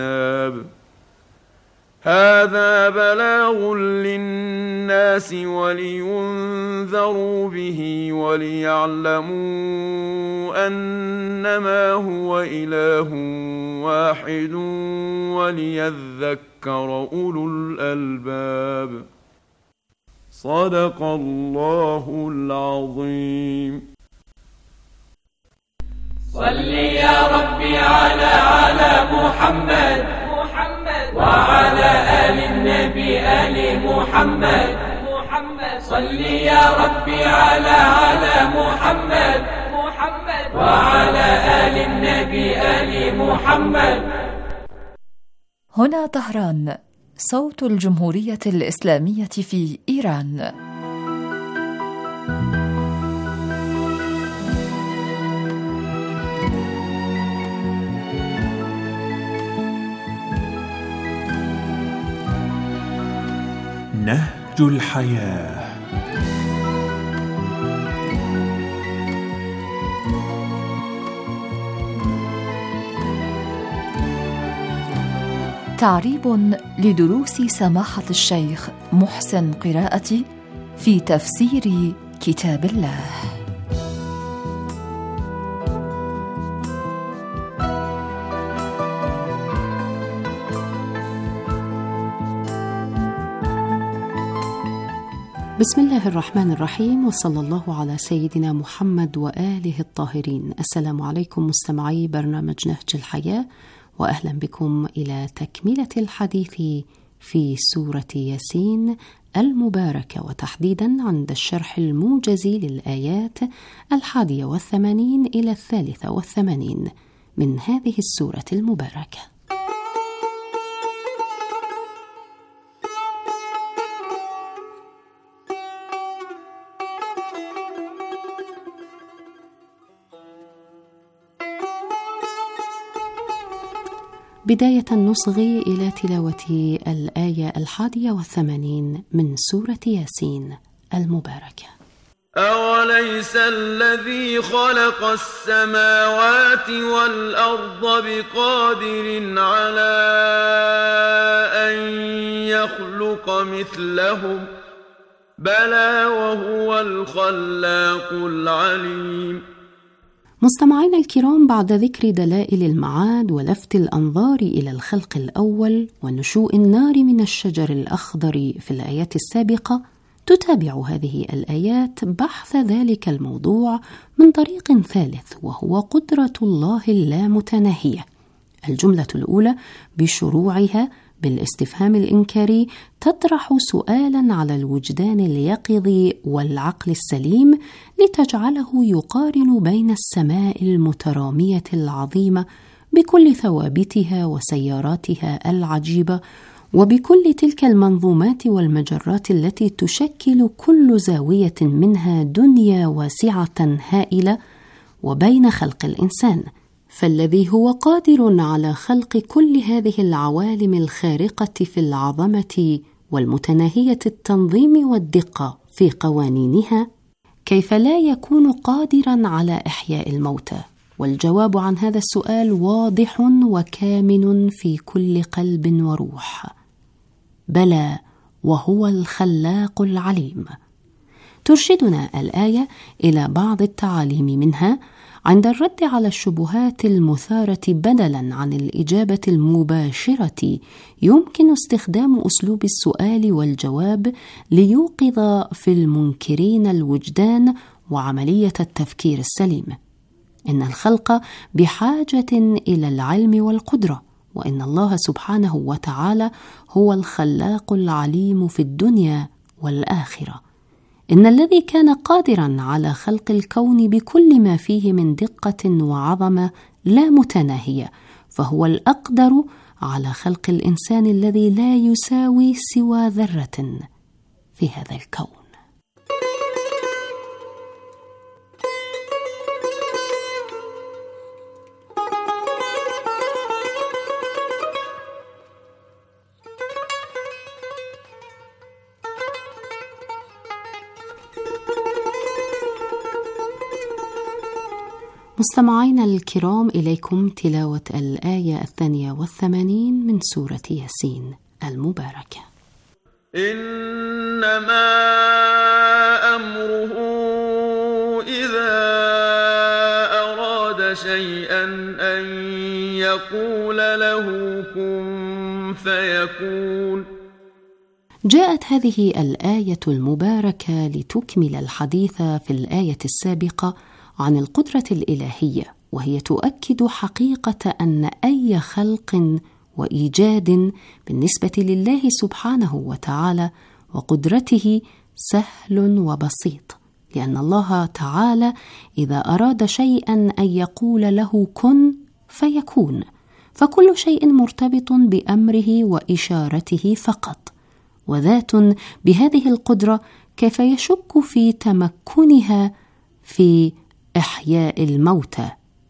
هذا بلاغ للناس ولينذروا به وليعلموا أنما هو إله واحد وليذكر أولو الألباب. صدق الله العظيم. صل يا ربي على محمد وعلى آل النبي آل محمد. صل يا ربي على محمد وعلى آل النبي آل محمد. هنا طهران، صوت الجمهورية الإسلامية في إيران. نهج الحياة. تعريب لدروس سماحة الشيخ محسن قراءتي في تفسير كتاب الله. بسم الله الرحمن الرحيم، وصلى الله على سيدنا محمد وآله الطاهرين. السلام عليكم مستمعي برنامج نهج الحياة، وأهلا بكم إلى تكملة الحديث في سورة ياسين المباركة، وتحديدا عند الشرح الموجز للآيات 81 إلى 83 من هذه السورة المباركة. بداية نصغي إلى تلاوة الآية 81 من سورة ياسين المباركة. أوليس الذي خلق السماوات والأرض بقادر على أن يخلق مثلهم بلى وهو الخلاق العليم. مستمعينا الكرام، بعد ذكر دلائل المعاد ولفت الأنظار إلى الخلق الأول ونشوء النار من الشجر الأخضر في الآيات السابقة، تتابع هذه الآيات بحث ذلك الموضوع من طريق ثالث، وهو قدرة الله اللامتناهية. الجملة الأولى بشروعها بالاستفهام الإنكاري تطرح سؤالا على الوجدان اليقظ والعقل السليم، لتجعله يقارن بين السماء المترامية العظيمة بكل ثوابتها وسياراتها العجيبة، وبكل تلك المنظومات والمجرات التي تشكل كل زاوية منها دنيا واسعة هائلة، وبين خلق الإنسان، فالذي هو قادر على خلق كل هذه العوالم الخارقة في العظمة والمتناهية التنظيم والدقة في قوانينها، كيف لا يكون قادرا على إحياء الموتى؟ والجواب عن هذا السؤال واضح وكامن في كل قلب وروح: بلى وهو الخلاق العليم. ترشدنا الآية إلى بعض التعاليم منها عند الرد على الشبهات المثارة. بدلاً عن الإجابة المباشرة يمكن استخدام أسلوب السؤال والجواب ليوقظ في المنكرين الوجدان وعملية التفكير السليم. إن الخلق بحاجة إلى العلم والقدرة، وإن الله سبحانه وتعالى هو الخلاق العليم في الدنيا والآخرة. إن الذي كان قادراً على خلق الكون بكل ما فيه من دقة وعظمة لا متناهية، فهو الأقدر على خلق الإنسان الذي لا يساوي سوى ذرة في هذا الكون. مستمعينا الكرام، إليكم تلاوة الآية 82 من سورة ياسين المباركة. إنما أمره إذا أراد شيئا أن يقول له كن فيكون. جاءت هذه الآية المباركة لتكمل الحديث في الآية السابقة عن القدرة الإلهية، وهي تؤكد حقيقة أن أي خلق وإيجاد بالنسبة لله سبحانه وتعالى وقدرته سهل وبسيط، لأن الله تعالى إذا أراد شيئا أن يقول له كن فيكون، فكل شيء مرتبط بأمره وإشارته فقط، وذات بهذه القدرة كيف يشك في تمكنها في إحياء الموتى؟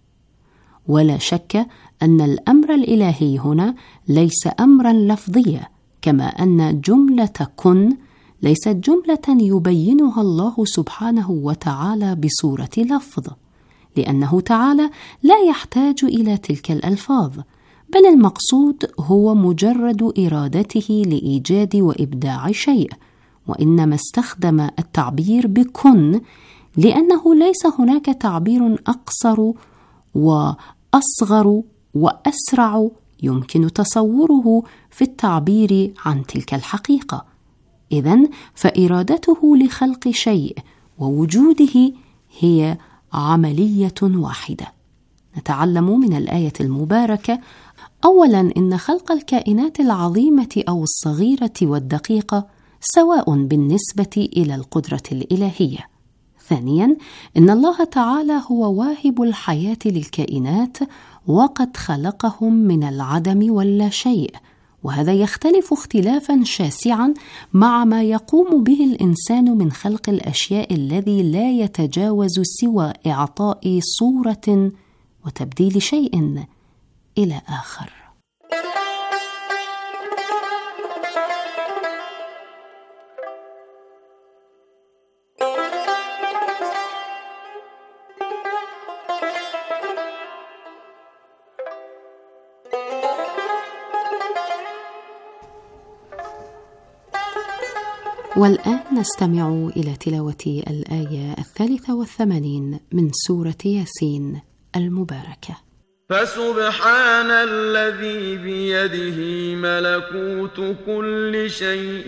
ولا شك أن الأمر الإلهي هنا ليس أمرا لفظيا، كما أن جملة كن ليست جملة يبينها الله سبحانه وتعالى بصورة لفظ، لأنه تعالى لا يحتاج إلى تلك الألفاظ، بل المقصود هو مجرد إرادته لإيجاد وإبداع شيء، وإنما استخدم التعبير بكن لأنه ليس هناك تعبير أقصر وأصغر وأسرع يمكن تصوره في التعبير عن تلك الحقيقة. إذن فإرادته لخلق شيء ووجوده هي عملية واحدة. نتعلم من الآية المباركة أولاً إن خلق الكائنات العظيمة أو الصغيرة والدقيقة سواء بالنسبة إلى القدرة الإلهية. ثانياً إن الله تعالى هو واهب الحياة للكائنات، وقد خلقهم من العدم واللا شيء، وهذا يختلف اختلافاً شاسعاً مع ما يقوم به الإنسان من خلق الأشياء الذي لا يتجاوز سوى إعطاء صورة وتبديل شيء إلى آخر. والآن نستمع إلى تلاوة الآية 83 من سورة ياسين المباركة. فسبحان الذي بيده ملكوت كل شيء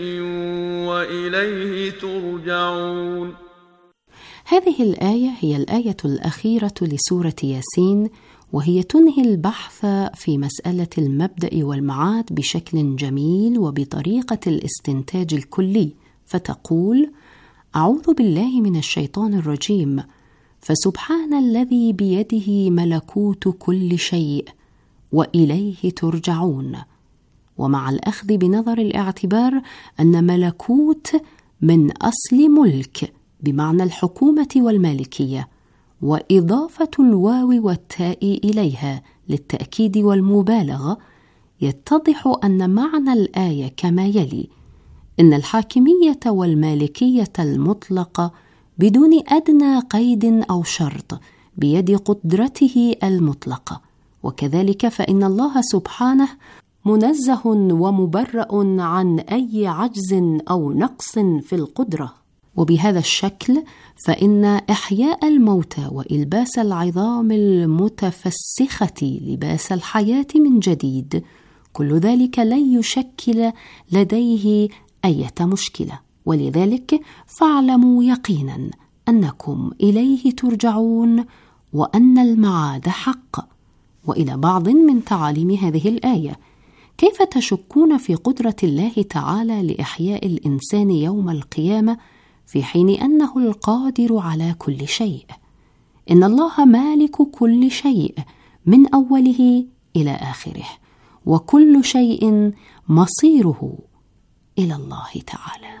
وإليه ترجعون. هذه الآية هي الآية الأخيرة لسورة ياسين، وهي تنهي البحث في مسألة المبدأ والمعاد بشكل جميل وبطريقة الاستنتاج الكلي، فتقول: أعوذ بالله من الشيطان الرجيم، فسبحان الذي بيده ملكوت كل شيء وإليه ترجعون. ومع الأخذ بنظر الاعتبار أن ملكوت من أصل ملك بمعنى الحكومة والمالكية، وإضافة الواو والتاء إليها للتأكيد والمبالغة، يتضح أن معنى الآية كما يلي: إن الحاكمية والمالكية المطلقة بدون أدنى قيد أو شرط بيد قدرته المطلقة، وكذلك فإن الله سبحانه منزه ومبرأ عن أي عجز أو نقص في القدرة. وبهذا الشكل فإن إحياء الموتى وإلباس العظام المتفسخة لباس الحياة من جديد، كل ذلك لن يشكل لديه أي مشكلة، ولذلك فاعلموا يقينا أنكم إليه ترجعون وأن المعاد حق. وإلى بعض من تعاليم هذه الآية: كيف تشكون في قدرة الله تعالى لإحياء الإنسان يوم القيامة في حين أنه القادر على كل شيء؟ إن الله مالك كل شيء من أوله إلى آخره، وكل شيء مصيره إلى الله تعالى.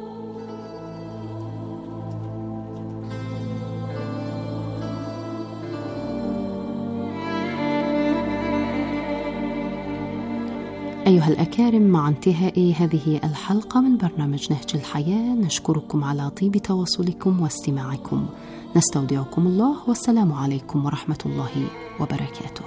أيها الأكارم، مع انتهاء هذه الحلقة من برنامج نهج الحياة، نشكركم على طيب تواصلكم واستماعكم. نستودعكم الله، والسلام عليكم ورحمة الله وبركاته.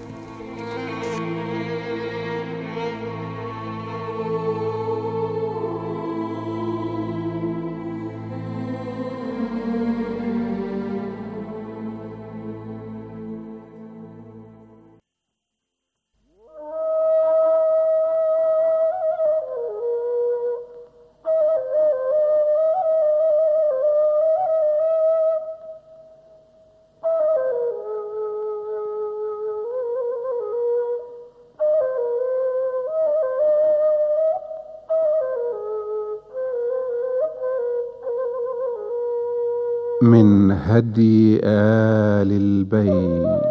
من هدي آل البيت.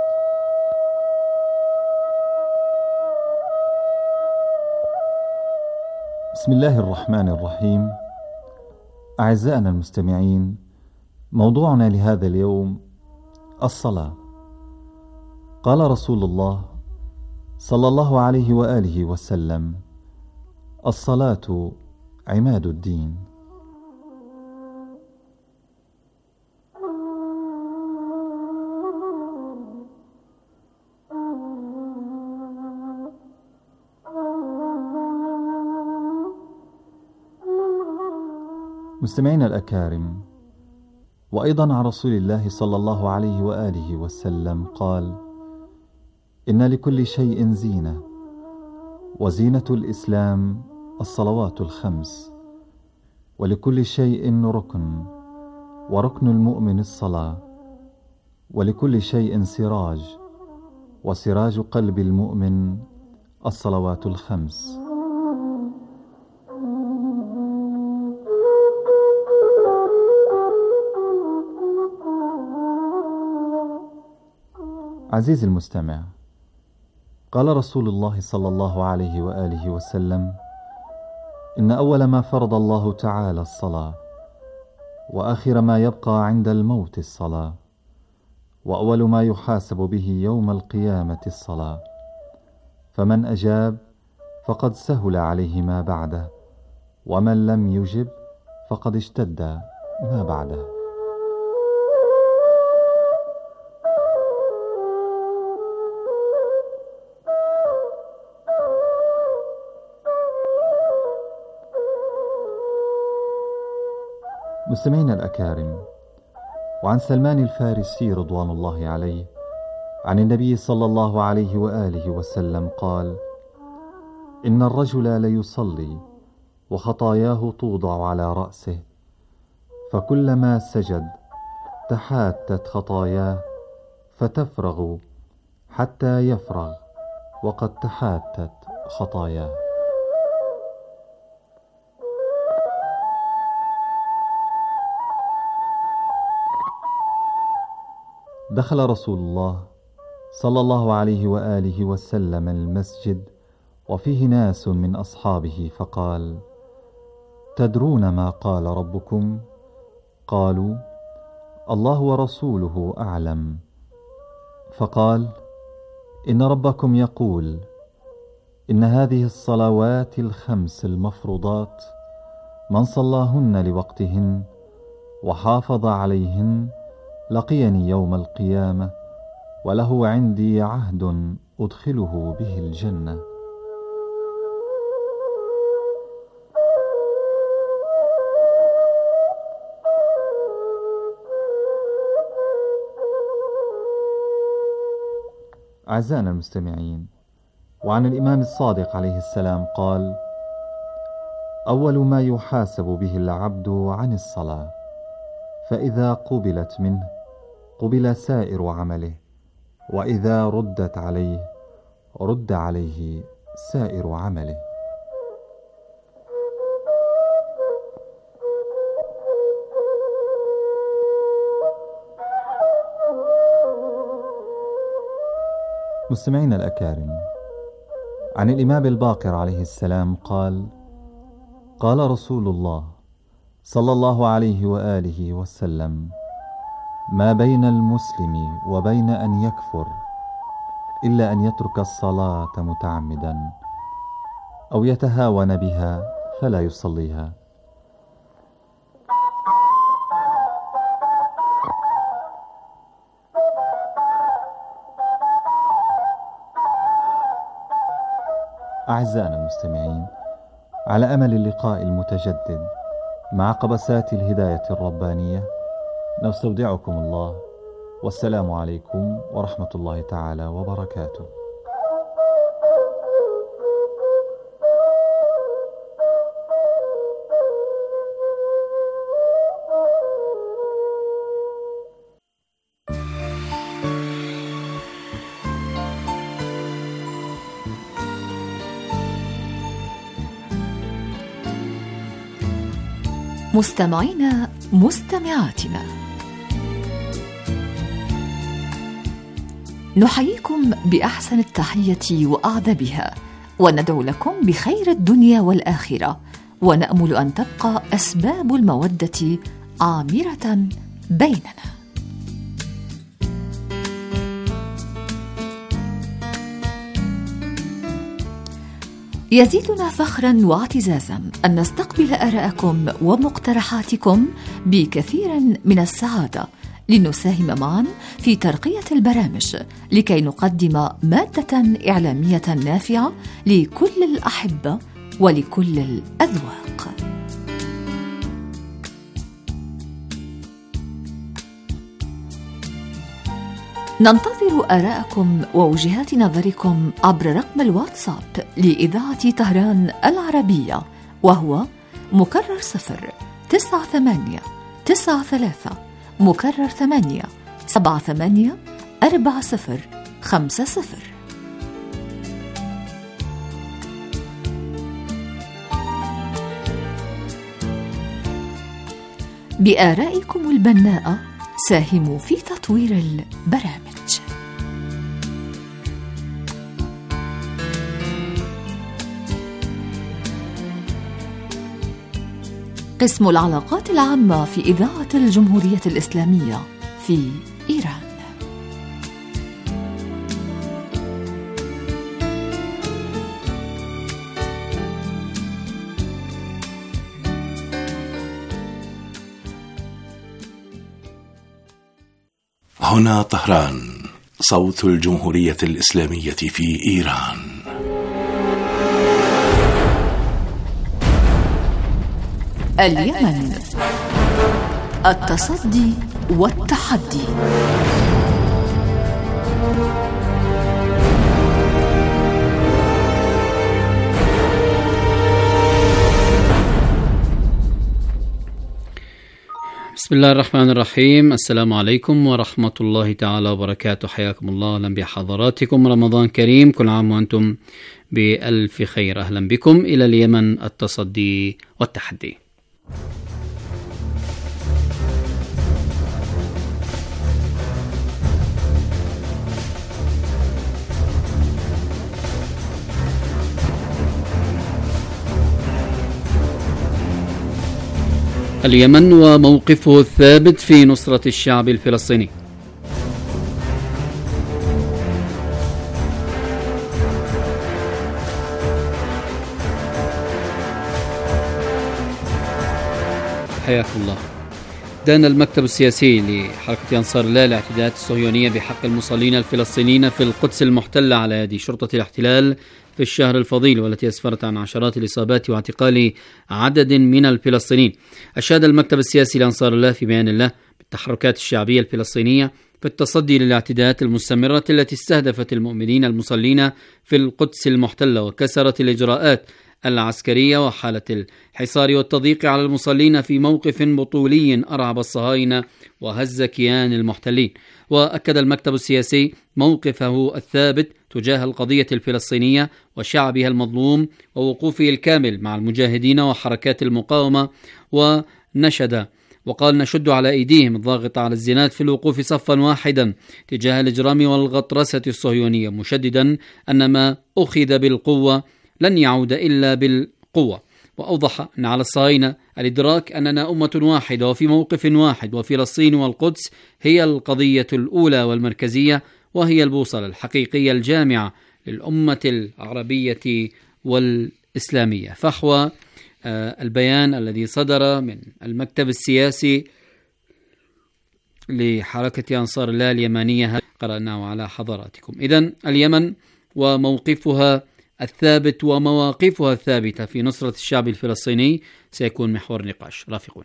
بسم الله الرحمن الرحيم. أعزائنا المستمعين، موضوعنا لهذا اليوم الصلاة. قال رسول الله صلى الله عليه وآله وسلم: الصلاة عماد الدين. مستمعينا الأكارم، وأيضا عن رسول الله صلى الله عليه وآله وسلم قال: إن لكل شيء زينة، وزينة الإسلام الصلوات الخمس، ولكل شيء ركن، وركن المؤمن الصلاة، ولكل شيء سراج، وسراج قلب المؤمن الصلوات الخمس. عزيزي المستمع، قال رسول الله صلى الله عليه وآله وسلم: إن أول ما فرض الله تعالى الصلاة، وآخر ما يبقى عند الموت الصلاة، وأول ما يحاسب به يوم القيامة الصلاة، فمن أجاب فقد سهل عليه ما بعده، ومن لم يجب فقد اشتد ما بعده. مستمعينا الأكارم، وعن سلمان الفارسي رضوان الله عليه عن النبي صلى الله عليه وآله وسلم قال: إن الرجل ليصلي وخطاياه توضع على رأسه، فكلما سجد تحاتت خطاياه فتفرغ حتى يفرغ، وقد تحاتت خطاياه. دخل رسول الله صلى الله عليه وآله وسلم المسجد وفيه ناس من أصحابه، فقال: تدرون ما قال ربكم؟ قالوا: الله ورسوله أعلم. فقال: إن ربكم يقول: إن هذه الصلوات الخمس المفروضات من صلاهن لوقتهن وحافظ عليهن لقيني يوم القيامة، وله عندي عهد أدخله به الجنة. أعزائنا المستمعين، وعن الإمام الصادق عليه السلام قال: أول ما يحاسب به العبد عن الصلاة، فإذا قبلت منه قبل سائر عمله، وإذا ردت عليه رد عليه سائر عمله. مستمعينا الأكارم، عن الإمام الباقر عليه السلام قال: قال رسول الله صلى الله عليه وآله وسلم: ما بين المسلم وبين أن يكفر إلا أن يترك الصلاة متعمدا أو يتهاون بها فلا يصليها. أعزائنا المستمعين، على أمل اللقاء المتجدد مع قبسات الهداية الربانية، نستودعكم الله، والسلام عليكم ورحمة الله تعالى وبركاته. مستمعينا مستمعاتنا، نحييكم بأحسن التحية وأعذبها، وندعو لكم بخير الدنيا والآخرة، ونأمل أن تبقى أسباب المودة عامرة بيننا. يزيدنا فخرا واعتزازا أن نستقبل آراءكم ومقترحاتكم بكثير من السعادة، لنساهم معا في ترقية البرامج لكي نقدم مادة إعلامية نافعة لكل الأحبة ولكل الأذواق. ننتظر آراءكم ووجهات نظركم عبر رقم الواتساب لإذاعة طهران العربية، وهو مكرر 09893 مكرر 8784050. بآرائكم البناءة ساهموا في تطوير البرامج. قسم العلاقات العامة في إذاعة الجمهورية الإسلامية في إيران. هنا طهران، صوت الجمهورية الإسلامية في إيران. اليمن، التصدي والتحدي. بسم الله الرحمن الرحيم. السلام عليكم ورحمة الله تعالى وبركاته. حياكم الله، أهلا بحضراتكم. رمضان كريم، كل عام وأنتم بألف خير. أهلا بكم إلى اليمن، التصدي والتحدي. اليمن وموقفه الثابت في نصرة الشعب الفلسطيني. حياكم الله. دان المكتب السياسي لحركة أنصار الله الاعتداءات الصهيونية بحق المصلين الفلسطينيين في القدس المحتلة على يد شرطة الاحتلال في الشهر الفضيل، والتي أسفرت عن عشرات الإصابات واعتقال عدد من الفلسطينيين. أشاد المكتب السياسي لأنصار الله في بيان له بالتحركات الشعبية الفلسطينية في التصدي للاعتداءات المستمرة التي استهدفت المؤمنين المصلين في القدس المحتلة، وكسرت الإجراءات العسكرية وحالة الحصار والتضييق على المصلين في موقف بطولي أرعب الصهاينة وهز كيان المحتلين. وأكد المكتب السياسي موقفه الثابت تجاه القضية الفلسطينية وشعبها المظلوم، ووقوفه الكامل مع المجاهدين وحركات المقاومة، ونشد وقال: نشد على أيديهم الضاغطة على الزناد في الوقوف صفا واحدا تجاه الإجرام والغطرسة الصهيونية، مشددا أن ما أخذ بالقوة لن يعود إلا بالقوة. وأوضح أن على الصهاينة الإدراك أننا أمة واحدة وفي موقف واحد، وفلسطين والقدس هي القضية الأولى والمركزية، وهي البوصلة الحقيقية الجامعة للأمة العربية والإسلامية. فحوى البيان الذي صدر من المكتب السياسي لحركة أنصار الله اليمنية قرأناه على حضراتكم. إذن اليمن وموقفها الثابت ومواقفها الثابتة في نصرة الشعب الفلسطيني سيكون محور نقاش. رافقونا.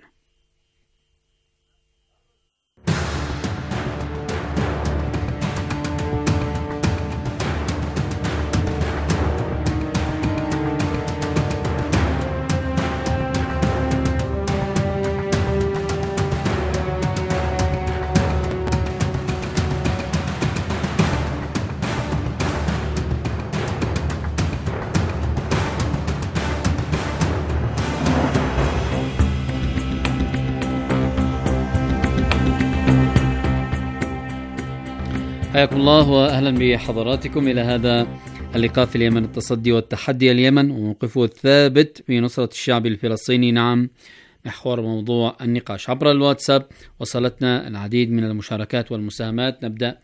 حياكم الله وأهلا بحضراتكم إلى هذا اللقاء في اليمن، التصدي والتحدي. اليمن وموقفه الثابت في نصرة الشعب الفلسطيني، نعم، محور موضوع النقاش. عبر الواتساب وصلتنا العديد من المشاركات والمساهمات. نبدأ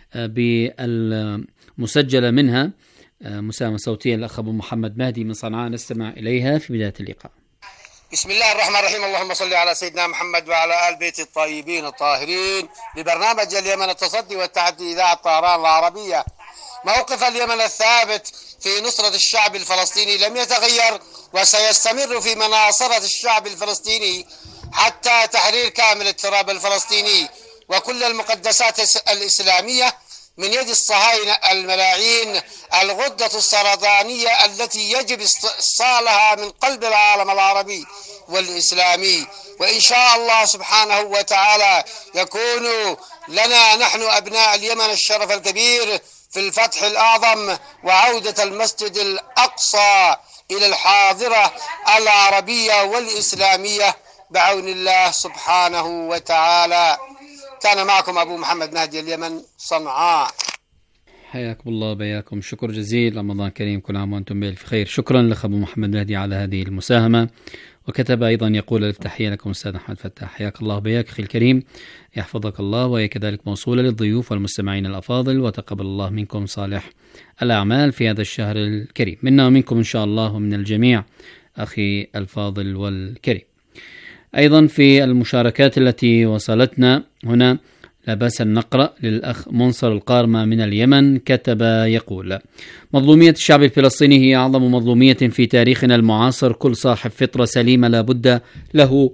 بالمسجلة منها مساهمة صوتية الأخ أبو محمد مهدي من صنعاء، نستمع إليها في بداية اللقاء. بسم الله الرحمن الرحيم. اللهم صل على سيدنا محمد وعلى آل بيت الطيبين الطاهرين. ببرنامج اليمن التصدي والتحدي إذاعة طهران العربية. موقف اليمن الثابت في نصرة الشعب الفلسطيني لم يتغير، وسيستمر في مناصرة الشعب الفلسطيني حتى تحرير كامل التراب الفلسطيني وكل المقدسات الإسلامية من يد الصهاينة الملاعين، الغدة السرطانية التي يجب إصالها من قلب العالم العربي والإسلامي. وإن شاء الله سبحانه وتعالى يكون لنا نحن أبناء اليمن الشرف الكبير في الفتح الأعظم وعودة المسجد الأقصى إلى الحاضرة العربية والإسلامية بعون الله سبحانه وتعالى. كان معكم أبو محمد مهدي، اليمن، صنعاء. حياكم الله بياكم، شكر جزيل، رمضان كريم، كل عام وأنتم بألف خير. شكرا لك أبو محمد مهدي على هذه المساهمة. وكتب أيضا يقول التحية لكم أستاذ أحمد فتاح، حياك الله بياك أخي الكريم، يحفظك الله، وهي كذلك موصولة للضيوف والمستمعين الأفاضل، وتقبل الله منكم صالح الأعمال في هذا الشهر الكريم، منا ومنكم إن شاء الله ومن الجميع أخي الفاضل والكريم. أيضا في المشاركات التي وصلتنا هنا لا بأس أن نقرأ للأخ منصر القارمة من اليمن، كتب يقول: مظلومية الشعب الفلسطيني هي أعظم مظلومية في تاريخنا المعاصر. كل صاحب فطرة سليمة لا بد له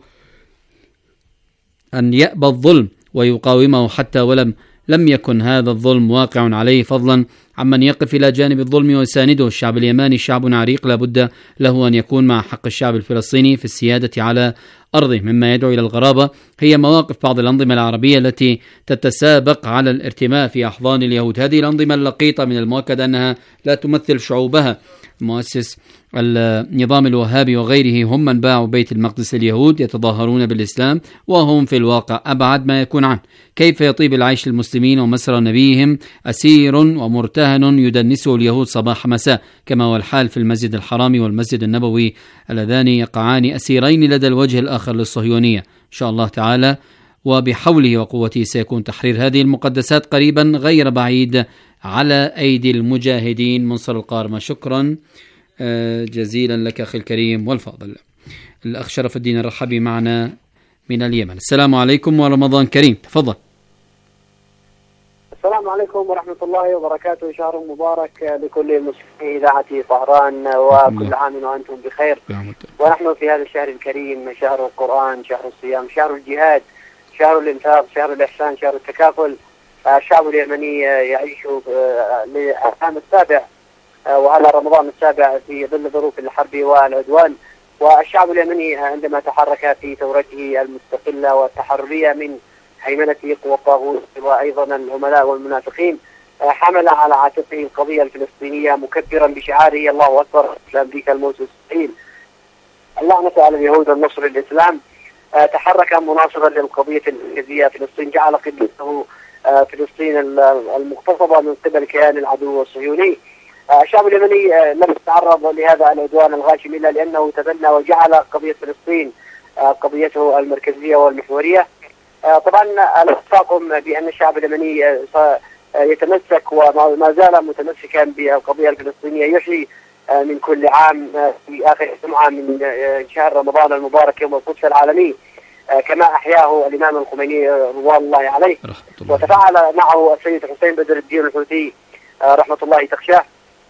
أن يأبى الظلم ويقاومه حتى لم يكن هذا الظلم واقع عليه، فضلا عمن يقف إلى جانب الظلم ويسانده. الشعب اليماني شعب عريق لا بد له أن يكون مع حق الشعب الفلسطيني في السيادة على أرضه. مما يدعو إلى الغرابة هي مواقف بعض الأنظمة العربية التي تتسابق على الارتماء في أحضان اليهود. هذه الأنظمة اللقيطة من المؤكد أنها لا تمثل شعوبها. مؤسس النظام الوهابي وغيره هم من باعوا بيت المقدس لليهود، يتظاهرون بالإسلام وهم في الواقع أبعد ما يكون عنه. كيف يطيب العيش للمسلمين ومسرى نبيهم أسير ومرتهن يدنسه اليهود صباح مساء، كما هو الحال في المسجد الحرام والمسجد النبوي اللذان يقعان أسيرين لدى الوجه الآخر للصهيونية. إن شاء الله تعالى وبحوله وقوته سيكون تحرير هذه المقدسات قريبا غير بعيد على أيدي المجاهدين. منصر القارمة، شكرا جزيلا لك أخي الكريم والفاضل. الأخ شرف الدين الرحبي معنا من اليمن. السلام عليكم ورمضان كريم، تفضل. السلام عليكم ورحمة الله وبركاته. شهر مبارك لكل المسلمين إذاعة طهران، وكل عام وأنتم بخير. ونحن في هذا الشهر الكريم، شهر القرآن، شهر الصيام، شهر الجهاد، شهر الإنفاق، شهر الإحسان، شهر التكافل. الشعب اليمني يعيش للعام السابع وعلى رمضان السابع في ظل ظروف الحرب والعدوان. والشعب اليمني عندما تحرك في ثورته المستقلة والتحررية من هيمنة قوى الطاغوت وأيضا العملاء والمنافقين، حمل على عاتقه القضية الفلسطينية مكبرا بشعاره الله أكبر لأمريكا الموت والسعيد، اللعنة على اليهود والنصر للإسلام. تحرك مناصرا للقضية المركزية فلسطين، جعل قبلته فلسطين المغتصبة من قبل كيان العدو الصهيوني. الشعب اليمني لم يتعرض لهذا العدوان الغاشم إلا لأنه تبنى وجعل قضية فلسطين قضيته المركزية والمحورية. طبعا ألحقكم بأن الشعب اليمني يتمسك وما زال متمسكا بالقضية الفلسطينية، يحيي من كل عام في آخر جمعة من شهر رمضان المبارك يوم القدس العالمي كما أحياه الإمام الخميني رضوان الله عليه، وتفاعل معه السيد حسين بدر الدين الحوثي رحمة الله تخشاه.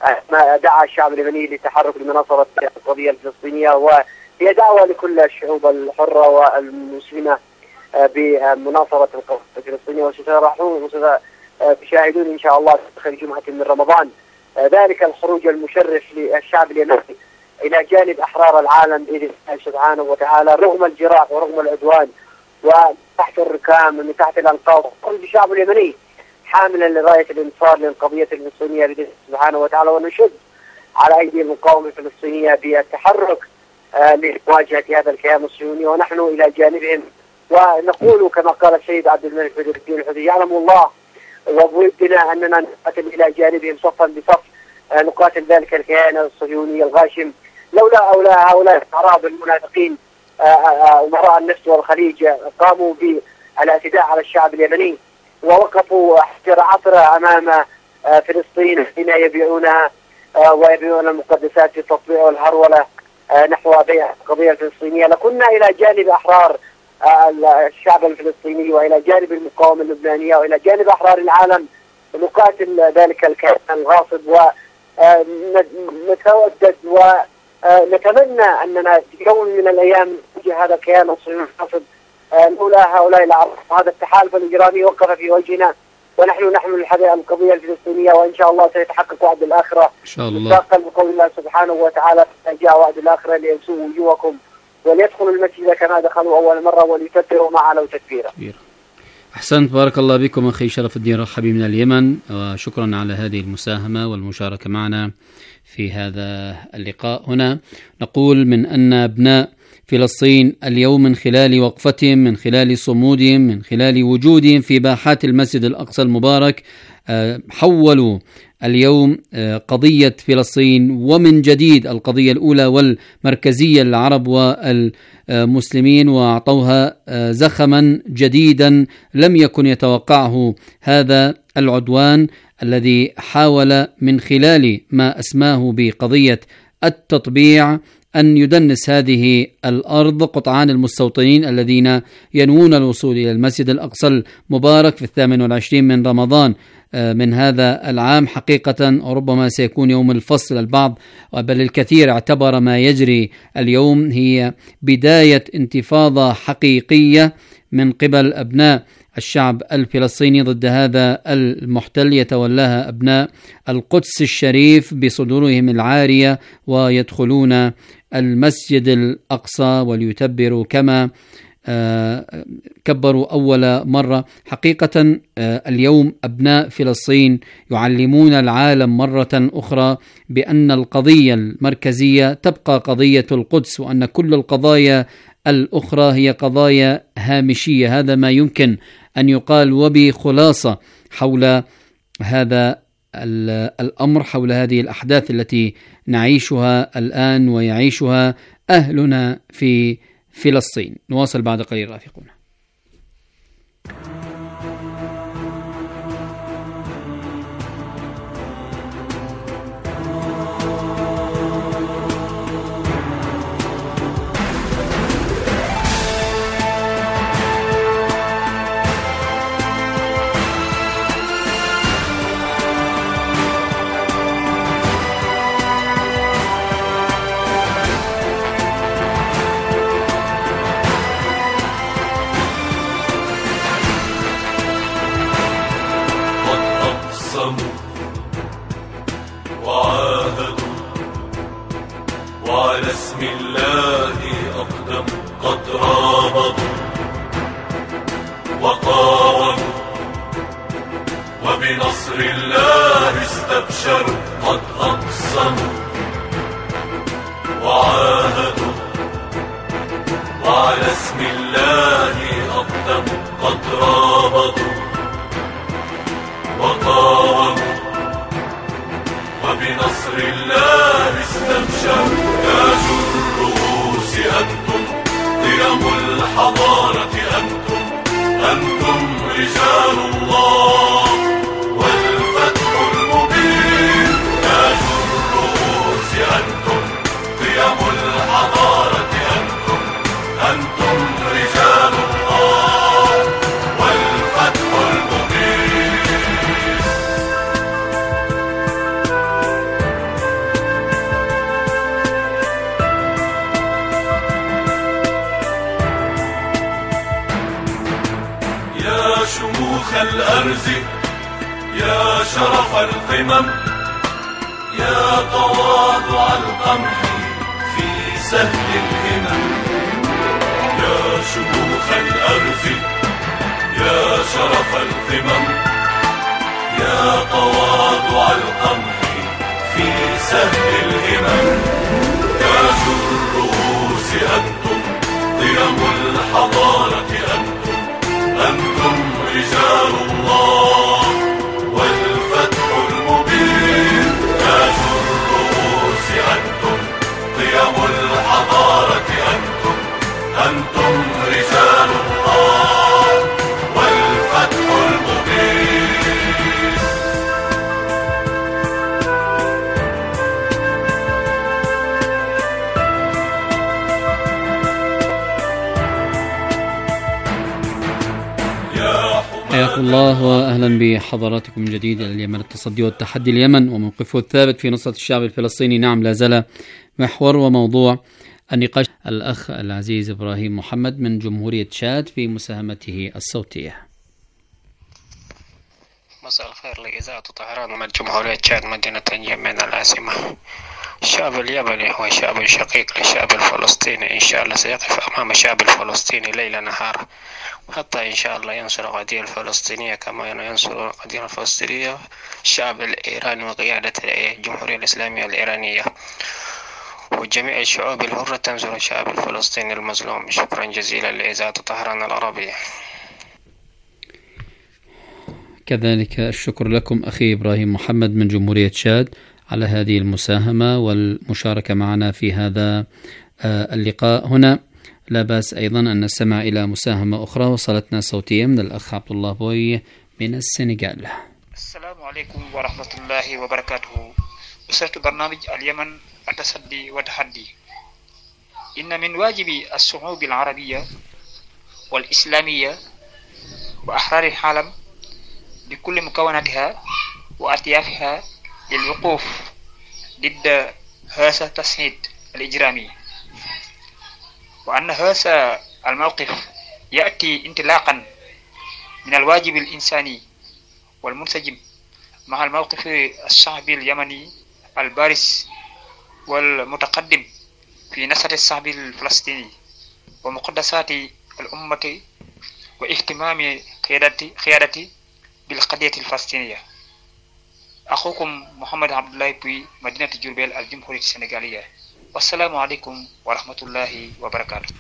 دعا الشعب اليمني للتحرك لمناصرة القضية الفلسطينية، وهي دعوة لكل الشعوب الحرة والمسلمة بمناصرة القضية الفلسطينية. وستشاهدون إن شاء الله آخر جمعة من رمضان ذلك الخروج المشرف للشعب اليمني إلى جانب أحرار العالم بإذن الله سبحانه وتعالى، رغم الجراح ورغم العدوان وتحت الركام ومن تحت الأنقاض. الشعب اليمني حاملا لراية الانتصار للقضية الفلسطينية بإذن الله سبحانه وتعالى، ونشد على أيدي المقاومة الفلسطينية بالتحرك لمواجهة هذا الكيان الصهيوني، ونحن إلى جانبهم. ونقول كما قال السيد عبد الملك بدر الدين الحوثي: يعلم الله وبودنا أننا نقاتل إلى جانبهم صفا بصف، نقاتل ذلك الكيان الصهيوني الغاشم. لولا هؤلاء الأعراب المنافقين أمراء النفس والخليج قاموا بالاعتداء على الشعب اليمني ووقفوا حجر عثرة أمام فلسطين حين يبيعونها ويبيعون المقدسات في التطبيع والهرولة نحو بيع القضية الفلسطينية، لكنا إلى جانب أحرار الشعب الفلسطيني وإلى جانب المقاومة اللبنانية وإلى جانب أحرار العالم نقاتل ذلك الكيان الغاصب، ونتودد ونتمنى أننا في يوم من الأيام نواجه هذا الكيان الصهيوني الغاصب. لولا هؤلاء العرب هذا التحالف الإجرامي وقف في وجهنا، ونحن نحمل القضية الفلسطينية، وإن شاء الله سيتحقق وعد الآخرة إن شاء الله. بقول الله سبحانه وتعالى: جاء وعد الآخرة ليسوء وجوهكم وليدخلوا المسجد كما دخلوا أول مرة وليتبروا ما علوا تتبيرا. أحسنت، بارك الله بكم أخي شرف الدين رحبي من اليمن، وشكرا على هذه المساهمة والمشاركة معنا في هذا اللقاء. هنا نقول من أن أبناء فلسطين اليوم من خلال وقفتهم، من خلال صمودهم، من خلال وجودهم في باحات المسجد الأقصى المبارك حولوا اليوم قضية فلسطين ومن جديد القضية الأولى والمركزية للعرب والمسلمين، وأعطوها زخما جديدا لم يكن يتوقعه هذا العدوان الذي حاول من خلال ما أسماه بقضية التطبيع أن يدنس هذه الأرض قطعان المستوطنين الذين ينوون الوصول إلى المسجد الأقصى المبارك في 28 من رمضان من هذا العام. حقيقة ربما سيكون يوم الفصل، البعض بل الكثير اعتبر ما يجري اليوم هي بداية انتفاضة حقيقية من قبل أبناء الشعب الفلسطيني ضد هذا المحتل يتولاها أبناء القدس الشريف بصدورهم العارية ويدخلون المسجد الأقصى وليتبروا كما كبروا أول مرة. حقيقة اليوم أبناء فلسطين يعلمون العالم مرة أخرى بأن القضية المركزية تبقى قضية القدس، وأن كل القضايا الأخرى هي قضايا هامشية. هذا ما يمكن أن يقال وبخلاصة حول هذا الأمر، حول هذه الأحداث التي نعيشها الآن ويعيشها أهلنا في فلسطين. نواصل بعد قليل رافقونا. الأرز يا شرف القمم، يا تواضع القمح في سهل الهمم، يا شموخ الأرز يا شرف القمم، يا تواضع القمح في سهل الهمم، تاج الرؤوس أنتم، قيم الحضارة أنتم رجال الله والفتح المبين، تاج الرؤوس أنتم، قيم الحضارة أنتم رجال الله والفتح المبين. حياكم الله وأهلا بحضراتكم من جديد إلى اليمن التصدي والتحدي. اليمن وموقفه الثابت في نصرة الشعب الفلسطيني. نعم، لا زال محور وموضوع النقاش الأخ العزيز إبراهيم محمد من جمهورية تشاد في مساهمته الصوتية. مساء الخير لإذاعة طهران من جمهورية تشاد مدينة اليمن العاصمة. الشعب اليمني هو شعب شقيق للشعب الفلسطيني، إن شاء الله سيقف أمام الشعب الفلسطيني ليل نهار حتى إن شاء الله ينصر القضية الفلسطينية كما ينصر القضية الفلسطينية الشعب الإيراني وقيادة الجمهورية الإسلامية الإيرانية، وجميع الشعوب الحرة تنصر الشعب الفلسطيني المظلوم. شكرا جزيلا لإذاعة طهران العربية. كذلك الشكر لكم أخي إبراهيم محمد من جمهورية تشاد على هذه المساهمة والمشاركة معنا في هذا اللقاء. هنا لا بأس أيضا أن نستمع إلى مساهمة أخرى وصلتنا صوتية من الأخ عبد الله بوي من السنغال. السلام عليكم ورحمة الله وبركاته. أسرة برنامج اليمن التصدي والتحدي. إن من واجب الشعوب العربية والإسلامية وأحرار العالم بكل مكوناتها وأطيافها للوقوف ضد هذا التصعيد الإجرامي، وأن هذا الموقف يأتي انطلاقا من الواجب الإنساني والمنسجم مع الموقف الشعبي اليمني البارز والمتقدم في نصرة الشعب الفلسطيني ومقدسات الأمة واهتمام قيادتي بالقضية الفلسطينية. أخوكم محمد عبد الله بوي، مدينة جربيل، الجمهورية السنغالية. والسلام عليكم ورحمة الله وبركاته.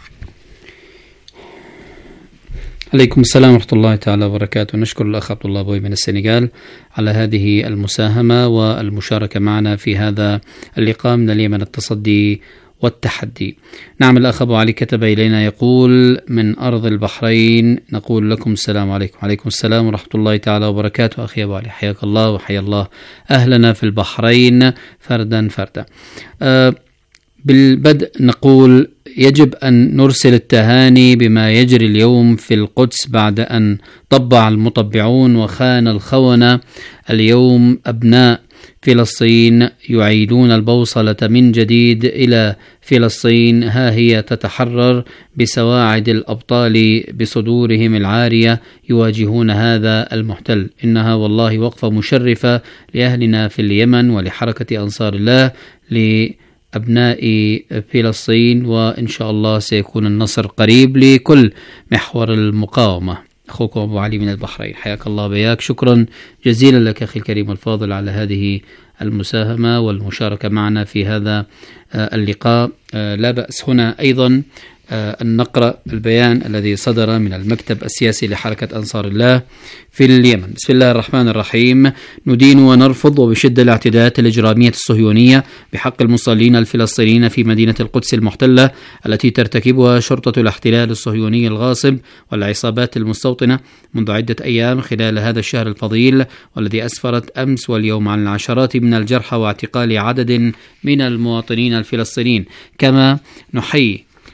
عليكم السلام ورحمة الله تعالى وبركاته. نشكر الأخ عبد الله بوي من السنغال على هذه المساهمة والمشاركة معنا في هذا اللقاء من اليمن التصدي والتحدي. نعم، الأخ أبو علي كتب إلينا يقول: من أرض البحرين نقول لكم السلام عليكم. عليكم السلام ورحمة الله تعالى وبركاته. أخي أبو علي، حياك الله وحيا الله أهلنا في البحرين فردا فردا. بالبدء نقول يجب أن نرسل التهاني بما يجري اليوم في القدس بعد أن طبع المطبعون وخان الخونة. اليوم أبناء فلسطين يعيدون البوصلة من جديد إلى فلسطين، ها هي تتحرر بسواعد الأبطال بصدورهم العارية يواجهون هذا المحتل. إنها والله وقفة مشرفة لأهلنا في اليمن ولحركة أنصار الله لأبناء فلسطين، وإن شاء الله سيكون النصر قريب لكل محور المقاومة. أخوكم أبو علي من البحرين، حياك الله بياك. شكرا جزيلا لك أخي الكريم الفاضل على هذه المساهمة والمشاركة معنا في هذا اللقاء. لا بأس هنا أيضا أن نقرأ البيان الذي صدر من المكتب السياسي لحركة أنصار الله في اليمن. بسم الله الرحمن الرحيم. ندين ونرفض وبشدة الاعتداءات الإجرامية الصهيونية بحق المصلين الفلسطينيين في مدينة القدس المحتلة التي ترتكبها شرطة الاحتلال الصهيوني الغاصب والعصابات المستوطنة منذ عدة أيام خلال هذا الشهر الفضيل، والذي أسفرت أمس واليوم عن العشرات من الجرحى واعتقال عدد من المواطنين الفلسطينيين. كما نحيي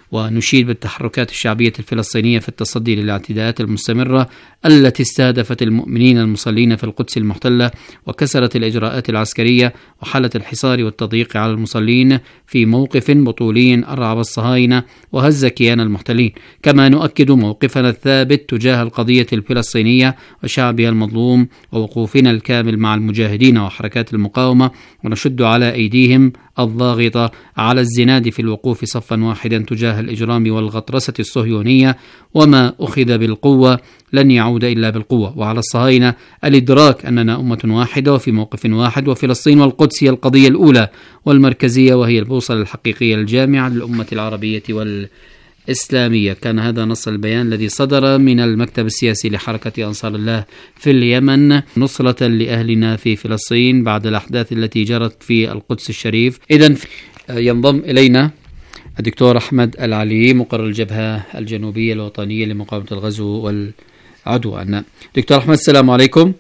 ونشيد بالتحركات الشعبية الفلسطينية في التصدي للاعتداءات المستمرة التي استهدفت المؤمنين المصلين في القدس المحتلة وكسرت الإجراءات العسكرية وحالة الحصار والتضييق على المصلين في موقف بطولي أرعب الصهاينة وهز كيان المحتلين. كما نؤكد موقفنا الثابت تجاه القضية الفلسطينية وشعبها المظلوم ووقوفنا الكامل مع المجاهدين وحركات المقاومة، ونشد على أيديهم الضاغطة على الزناد في الوقوف صفا واحدا تجاه الإجرام والغطرسة الصهيونية، وما أخذ بالقوة لن يعود إلا بالقوة. وعلى الصهاينة الإدراك أننا أمة واحدة وفي موقف واحد، وفلسطين والقدس هي القضية الأولى والمركزية وهي البوصلة الحقيقية الجامعة للأمة العربية والإسلامية. كان هذا نص البيان الذي صدر من المكتب السياسي لحركة أنصار الله في اليمن نصرة لأهلنا في فلسطين بعد الأحداث التي جرت في القدس الشريف. إذن ينضم إلينا الدكتور أحمد العلي مقرر الجبهة الجنوبية الوطنية لمقاومة الغزو والعدوان. دكتور أحمد السلام عليكم.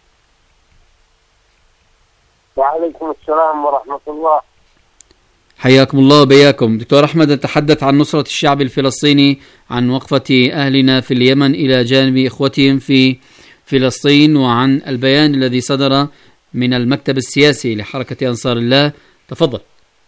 وعليكم السلام ورحمة الله. حياكم الله وبياكم. دكتور أحمد، نتحدث عن نصرة الشعب الفلسطيني، عن وقفة أهلنا في اليمن إلى جانب إخوتهم في فلسطين، وعن البيان الذي صدر من المكتب السياسي لحركة أنصار الله. تفضل.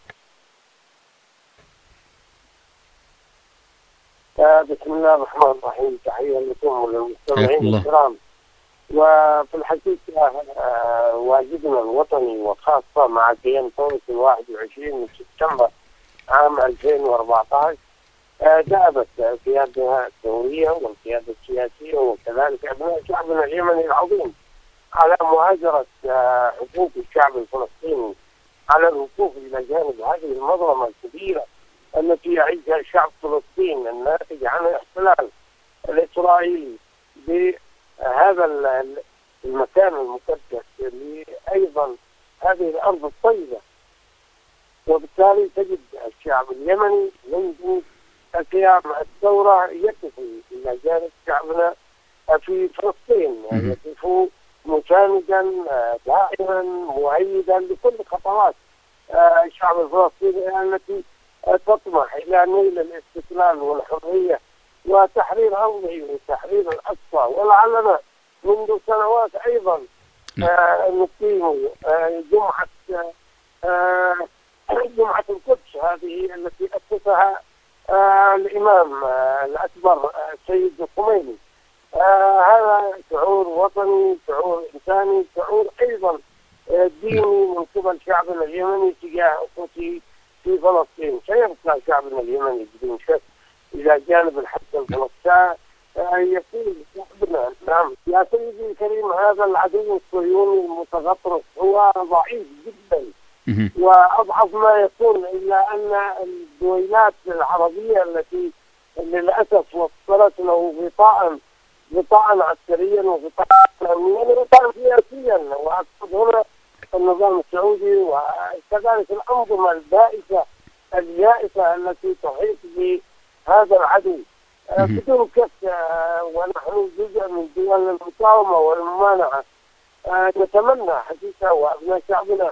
بسم الله الرحمن الرحيم. تحية لكم وللمستمعين الكرام. وفي الحقيقة واجبنا الوطني وخاصة مع قيام ثورة 21 من سبتمبر عام 2014 دأبت قيادتها الثورية والقيادة السياسية وكذلك أبناء شعبنا اليمني العظيم على مهاجرة حقوق الشعب الفلسطيني، على الوقوف إلى جانب هذه المظلمة الكبيرة التي يعيشها شعب فلسطين الناتج عن الاحتلال الإسرائيلي بهذا المكان المقدس أيضا هذه الأرض الطيبة. وبالتالي تجد الشعب اليمني منذ قيام الثورة يقف إلى جانب شعبنا في فلسطين، يقف مساندا دائما مؤيدا لكل خطوات الشعب الفلسطيني التي تطمح إلى نيل الاستقلال والحرية وتحرير أرضه وتحرير الأقصى. ولعلنا منذ سنوات أيضا نقيم جمعة القدس، هذه التي أسسها الإمام الأكبر السيد الخميني. هذا شعور وطني، شعور إنساني، شعور أيضا ديني من قبل شعبنا اليمني تجاه أخوته في فلسطين. سيبقى شعبنا اليمني بدون شك إلى جانب الحق الفلسطيني يقول شعبنا نعم يا سيدي الكريم هذا العدو الصهيوني المتغطرس هو ضعيف جدا وأضعف ما يكون، إلا أن الدويلات العربية التي للأسف وصلت له غطاء عسكريا وغطاء أمنيا وغطاء سياسيا، وأقصد هنا النظام السعودي وكذلك الأنظمة اليائسة التي تحيط بهذا العدو بدون شك. ونحن جزء من دول المقاومة والممانعة نتمنى حقيقة، وأبناء شعبنا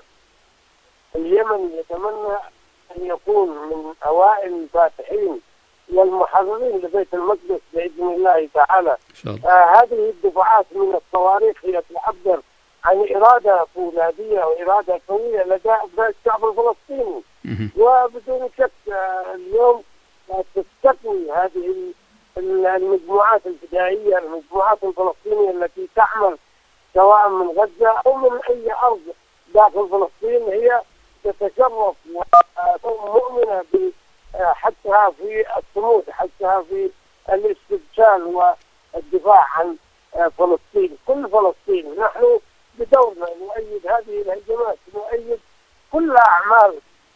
اليمن يتمنى أن يكون من أوائل الفاتحين والمحررين لبيت المقدس بإذن الله تعالى. هذه الدفعات من الصواريخ هي تعبر عن إرادة فولاذية وإرادة قوية لدى أبناء الشعب الفلسطيني. وبدون شك اليوم تستقوي هذه المجموعات الفدائية، المجموعات الفلسطينية التي تعمل سواء من غزة أو من أي أرض داخل فلسطين، هي تتشرف ومؤمنة بحقها في الصمود، حقها في الاستبشال والدفاع عن فلسطين، كل فلسطين. نحن بدورنا نؤيد هذه الهجمات، نؤيد كل أعمال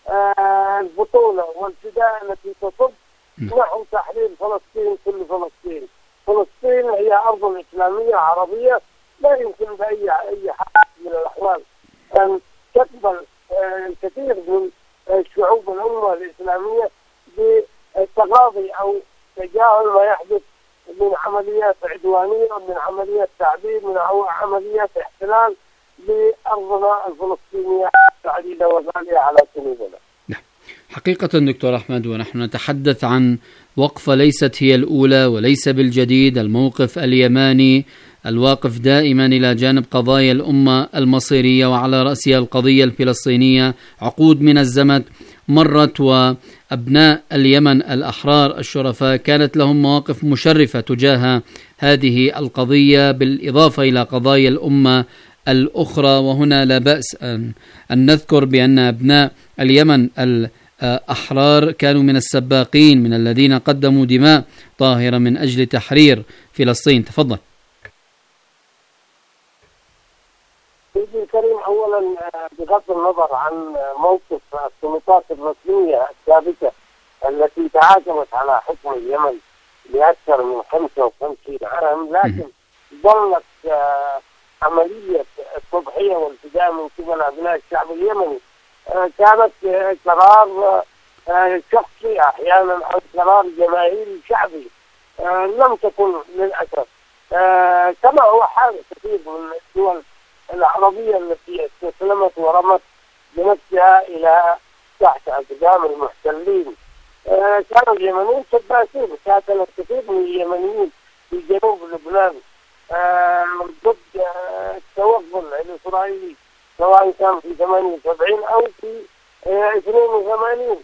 البطولة والفداء التي تصب نحو تحرير فلسطين، كل فلسطين. فلسطين هي أرض إسلامية عربية لا يمكن بأي حال من الأحوال أن تقبل الكثير من الشعوب الأمة الإسلامية بالتغاضي أو تجاهل ما يحدث من عمليات عدوانية، من عمليات تعذيب، من عمليات احتلال لأرضنا الفلسطينية العديدة وغالية على قلوبنا. حقيقة دكتور أحمد، ونحن نتحدث عن وقفة ليست هي الأولى وليس بالجديد، الموقف اليماني الواقف دائما إلى جانب قضايا الأمة المصيرية وعلى رأسها القضية الفلسطينية عقود من الزمن مرت، وأبناء اليمن الأحرار الشرفاء كانت لهم مواقف مشرفة تجاه هذه القضية بالإضافة إلى قضايا الأمة الأخرى. وهنا لا بأس أن نذكر بأن أبناء اليمن الأحرار كانوا من السباقين، من الذين قدموا دماء طاهرة من أجل تحرير فلسطين. تفضل سيدي الكريم. اولا بغض النظر عن موقف السلطات الرسميه السابقه التي تهاجمت على حكم اليمن لاكثر من 55 عام، لكن ظلت عمليه التضحيه والفداء من قبل ابناء الشعب اليمني كانت قرار شخصي احيانا او قرار جماهيري شعبي، لم تكن للاسف كما هو حال كثير من الدول العربية التي استسلمت ورمت بنفسها إلى تحت أقدام المحتلين. كانوا اليمنيين سباكين، قاتل الكثير من اليمنيين في جنوب لبنان ضد التوغل الإسرائيلي، سواء كان في 78 أو في 82.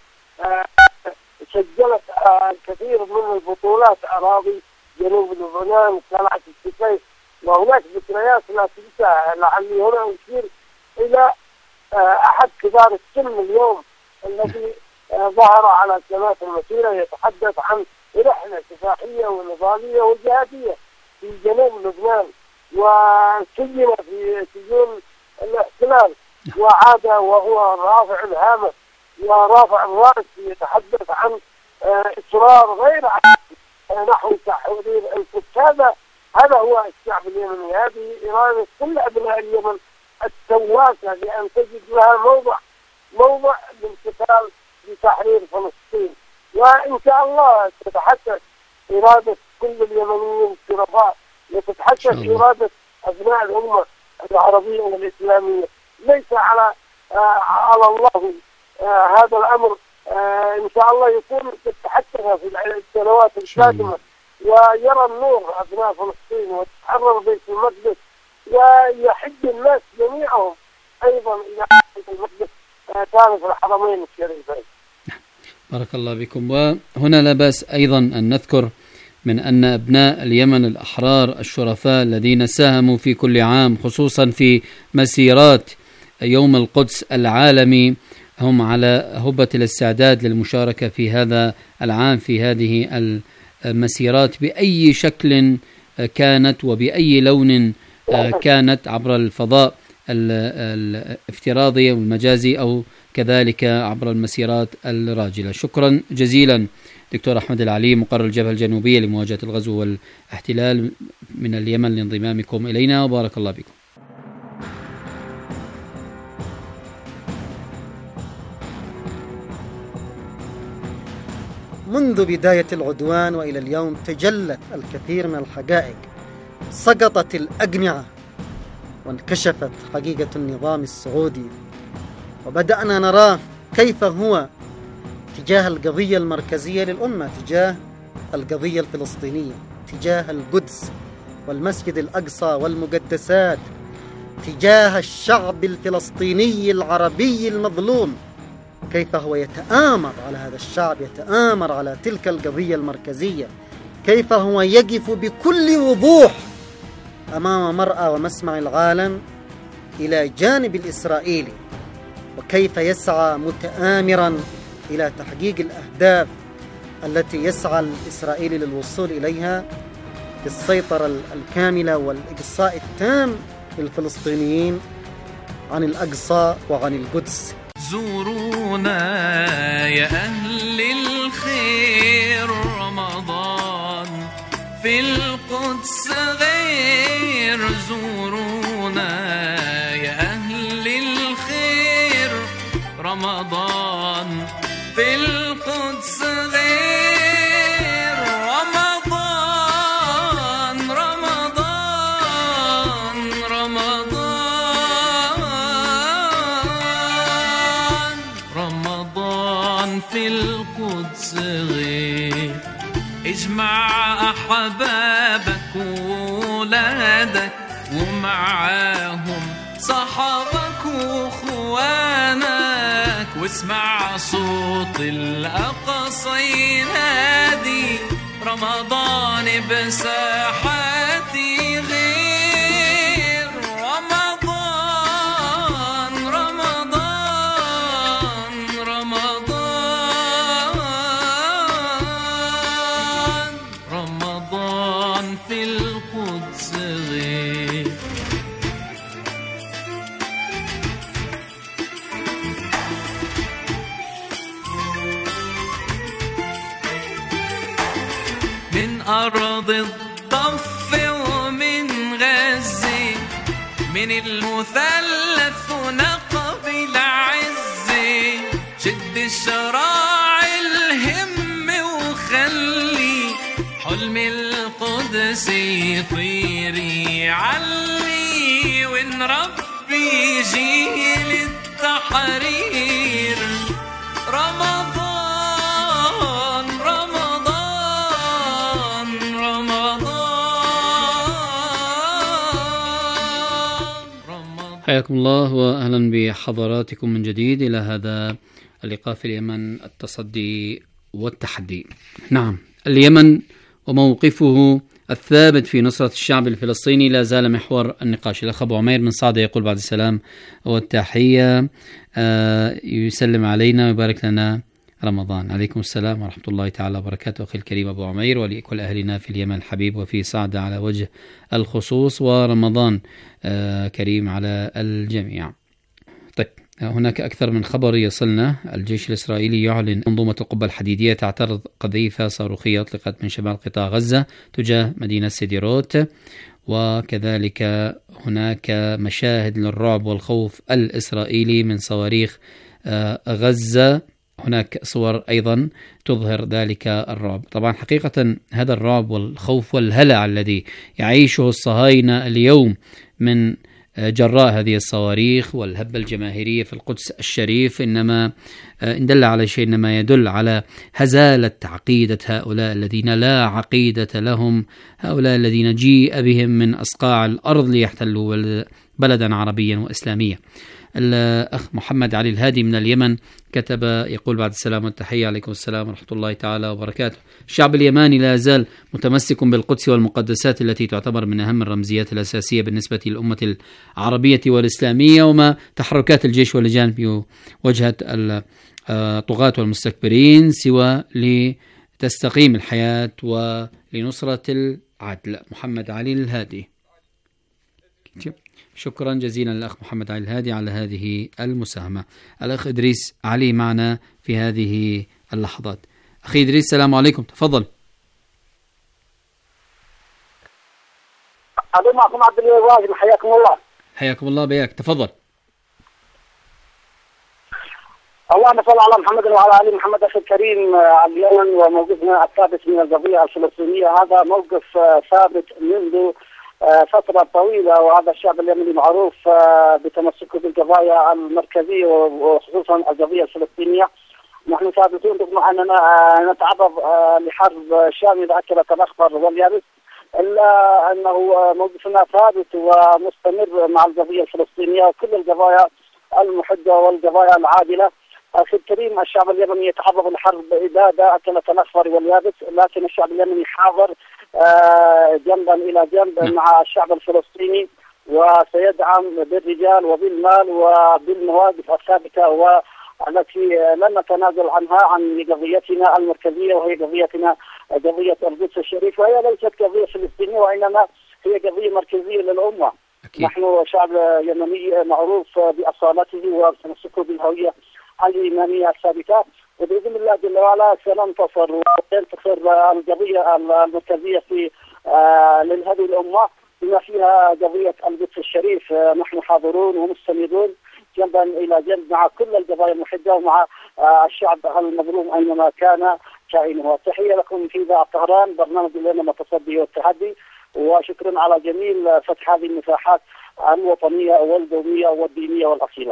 سجلت الكثير من البطولات أراضي جنوب لبنان، قلعة السفيف، وهناك ذكريات لا تنسى. لعلي هنا أشير إلى أحد كبار السن اليوم الذي ظهر على سنوات المسيرة يتحدث عن رحلة كفاحية ونضالية وجهادية في جنوب لبنان، وسجن في سجون الاحتلال وعاد وهو رافع الهامة ورافع الرأس يتحدث عن إصرار غير عادي نحو تحرير القدس. هذا هو الشعب اليمني، هذه إرادة كل أبناء اليمن التواكة لأن تجد لها موضع للقتال لتحرير فلسطين، وإن شاء الله تتحقق إرادة كل اليمنيين الشرفاء، وتتحقق إرادة أبناء الأمة العربية والإسلامية. ليس على الله هذا الأمر إن شاء الله يكون تتحقق في السنوات القادمة، ويرى النور أبناء فلسطين وتحرر بيت المقدس، ويحج الناس جميعهم أيضا إلى بيت المقدس ثالث الحرمين الشريفين. بارك الله بكم. وهنا لا بأس أيضا أن نذكر من أن أبناء اليمن الأحرار الشرفاء الذين ساهموا في كل عام خصوصا في مسيرات يوم القدس العالمي هم على هبة الاستعداد للمشاركة في هذا العام في هذه المسيرات بأي شكل كانت وبأي لون كانت، عبر الفضاء الافتراضي والمجازي أو كذلك عبر المسيرات الراجلة. شكرا جزيلا دكتور أحمد العليم، مقرر الجبهة الجنوبية لمواجهة الغزو والاحتلال من اليمن، لانضمامكم إلينا، وبارك الله بكم. منذ بداية العدوان وإلى اليوم تجلت الكثير من الحقائق، سقطت الأقنعة وانكشفت حقيقة النظام السعودي، وبدأنا نراه كيف هو تجاه القضية المركزية للأمة، تجاه القضية الفلسطينية، تجاه القدس والمسجد الأقصى والمقدسات، تجاه الشعب الفلسطيني العربي المظلوم، كيف هو يتآمر على هذا الشعب، يتآمر على تلك القضية المركزية، كيف هو يقف بكل وضوح أمام مرأى ومسمع العالم إلى جانب الإسرائيلي، وكيف يسعى متآمرا إلى تحقيق الأهداف التي يسعى الإسرائيلي للوصول إليها بالسيطرة الكاملة والإقصاء التام للفلسطينيين عن الأقصى وعن القدس. زورونا يا أهل الخير، رمضان في القدس غير، زورونا يا أهل الخير، رمضان في القدس غير، رمضان رمضان رمضان رمضان القدس غير. اجمع أحبابك وولادك ومعاهم صحابك وخوانك، واسمع صوت الأقصى ينادي رمضان بساحاتي غير. رمضان رمضان رمضان رمضان في القدس غير. من أرض الضف ومن غزة، من المثلث ونقب العزة، شد الشراع الهم وخلي حلم القدس يطير يعلي، ونربي جيل التحرير. رمضان رمضان رمضان. حياكم الله وأهلا بحضراتكم من جديد إلى هذا اللقاء في اليمن، التصدي والتحدي. نعم، اليمن وموقفه الثابت في نصرة الشعب الفلسطيني لا زال محور النقاش. الأخ أبو عمير من صعدة يقول بعد السلام والتحية، يسلم علينا ويبارك لنا رمضان. عليكم السلام ورحمة الله تعالى وبركاته أخي الكريم أبو عمير، ولكل أهلنا في اليمن الحبيب وفي صعدة على وجه الخصوص، ورمضان كريم على الجميع. طيب، هناك أكثر من خبر يصلنا. الجيش الإسرائيلي يعلن منظومة القبة الحديدية تعترض قذيفة صاروخية أطلقت من شمال قطاع غزة تجاه مدينة سديروت، وكذلك هناك مشاهد للرعب والخوف الإسرائيلي من صواريخ غزة. هناك صور أيضا تظهر ذلك الرعب. طبعا حقيقة هذا الرعب والخوف والهلع الذي يعيشه الصهاينة اليوم من جراء هذه الصواريخ والهبة الجماهيرية في القدس الشريف إنما إن دل على شيء إنما يدل على هزالة عقيدة هؤلاء الذين لا عقيدة لهم، هؤلاء الذين جيء بهم من أصقاع الأرض ليحتلوا بلدا عربيا وإسلاميا. الأخ محمد علي الهادي من اليمن كتب يقول بعد السلام والتحية، عليكم السلام ورحمة الله تعالى وبركاته. الشعب اليماني لا يزال متمسك بالقدس والمقدسات التي تعتبر من أهم الرمزيات الأساسية بالنسبة للأمة العربية والإسلامية، وما تحركات الجيش واللجان بوجهة الطغاة والمستكبرين سوى لتستقيم الحياة ولنصرة العدل. محمد علي الهادي. شكرا جزيلا للأخ محمد علي الهادي على هذه المساهمة. الأخ إدريس علي معنا في هذه اللحظات. أخي إدريس السلام عليكم، تفضل. أبو معكم عبد الواجد، حياكم الله. حياكم الله بياك، تفضل. اللهم صل على محمد وعلى آل محمد. أخي الكريم، اليمن وموقفنا الثابت من القضية الفلسطينية هذا موقف ثابت منذ فترة طويلة، وهذا الشعب اليمني معروف بتمسكه بالقضايا المركزية وخصوصا القضية الفلسطينية. نحن ثابتون رغم أننا نتعرض لحرب شاملة أكلت الأخضر واليابس، إلا أنه موقفنا ثابت ومستمر مع القضية الفلسطينية وكل القضايا المحدة والقضايا العادلة. أخي الكريم، الشعب اليمني يتعرض لحرب إبادة أكلت الأخضر واليابس، لكن الشعب اليمني حاضر جنبا إلى جنب مع الشعب الفلسطيني، وسيدعم بالرجال وبالمال وبالمواقف الثابتة والتي لن نتنازل عنها عن قضيتنا المركزية، وهي قضيتنا قضية القدس الشريف، وهي ليست قضية فلسطينية وإنما هي قضية مركزية للأمة. أكيد. نحن شعب يمني معروف بأصالته وتمسكه بالهوية الإيمانية الثابتة، وبإذن الله جل وعلا سننتصر وتنتصر القضية المركزية في لهذه الأمة بما فيها قضية القدس الشريف. نحن حاضرون ومستندون جنبا إلى جنب مع كل القضايا المحدة ومع الشعب المظلوم أينما كان كائنه. تحية لكم في إذاعة طهران، برنامج اليمن التصدي والتحدي، وشكرا على جميل فتح هذه المساحات الوطنية والقومية والدينية والأصيلة.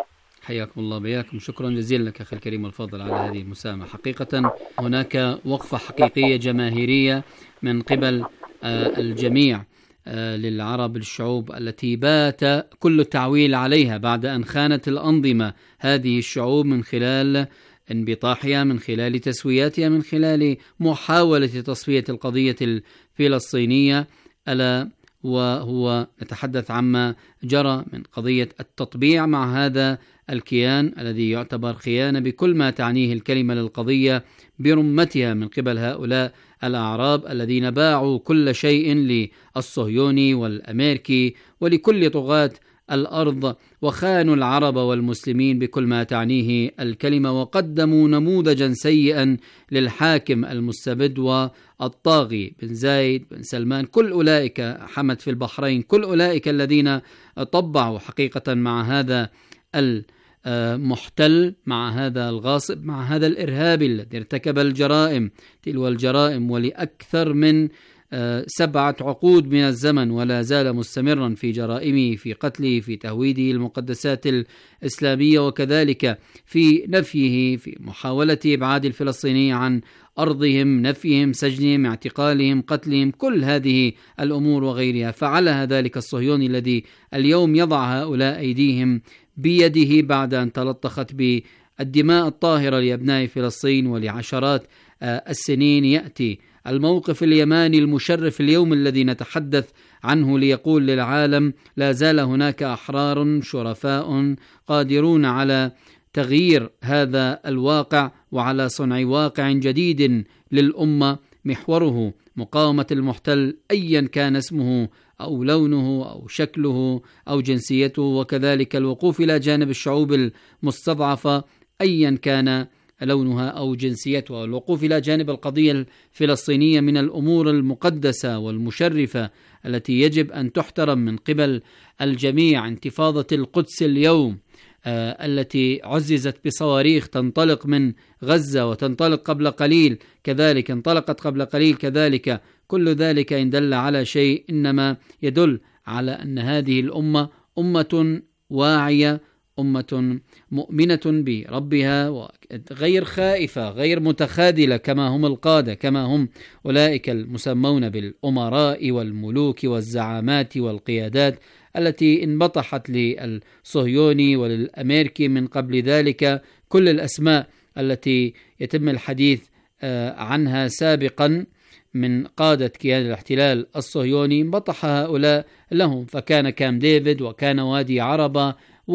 حياكم الله بياكم. شكرا جزيلا لك أخي الكريم الفاضل على هذه المساهمة. حقيقة هناك وقفة حقيقية جماهيرية من قبل الجميع للعرب، الشعوب التي بات كل التعويل عليها بعد أن خانت الأنظمة هذه الشعوب من خلال انبطاحها، من خلال تسوياتها، من خلال محاولة تصفية القضية الفلسطينية، ألا وهو نتحدث عما جرى من قضية التطبيع مع هذا الكيان الذي يعتبر خيانة بكل ما تعنيه الكلمة للقضية برمتها من قبل هؤلاء الأعراب الذين باعوا كل شيء للصهيوني والأمريكي ولكل طغاة الأرض، وخانوا العرب والمسلمين بكل ما تعنيه الكلمة، وقدموا نموذجا سيئا للحاكم المستبد والطاغي بن زايد بن سلمان. كل أولئك، حمد في البحرين، كل أولئك الذين طبعوا حقيقة مع هذا المحتل، مع هذا الغاصب، مع هذا الإرهابي الذي ارتكب الجرائم تلو الجرائم ولأكثر من 7 عقود من الزمن، ولا زال مستمرا في جرائمه، في قتله، في تهويده المقدسات الإسلامية، وكذلك في نفيه، في محاولة إبعاد الفلسطينيين عن أرضهم، نفيهم، سجنهم، اعتقالهم، قتلهم، كل هذه الأمور وغيرها. فعلها ذلك الصهيوني الذي اليوم يضع هؤلاء أيديهم بيده بعد أن تلطخت بالدماء الطاهرة لأبناء فلسطين ولعشرات السنين. يأتي الموقف اليماني المشرف اليوم الذي نتحدث عنه ليقول للعالم لا زال هناك أحرار شرفاء قادرون على تغيير هذا الواقع وعلى صنع واقع جديد للأمة محوره مقاومة المحتل أيا كان اسمه أو لونه أو شكله أو جنسيته، وكذلك الوقوف إلى جانب الشعوب المستضعفة أيا كان لونها أو جنسيتها، الوقوف إلى جانب القضية الفلسطينية من الأمور المقدسة والمشرفة التي يجب أن تحترم من قبل الجميع. انتفاضة القدس اليوم التي عززت بصواريخ تنطلق من غزة وتنطلق قبل قليل كذلك، انطلقت قبل قليل كذلك، كل ذلك إن دل على شيء إنما يدل على أن هذه الأمة أمة واعية، أمة مؤمنة بربها وغير خائفة، غير متخاذلة كما هم القادة، كما هم أولئك المسمون بالأمراء والملوك والزعامات والقيادات التي انبطحت للصهيوني وللأمريكي من قبل ذلك. كل الأسماء التي يتم الحديث عنها سابقا من قادة كيان الاحتلال الصهيوني انبطح هؤلاء لهم، فكان كامب ديفيد وكان وادي عربة،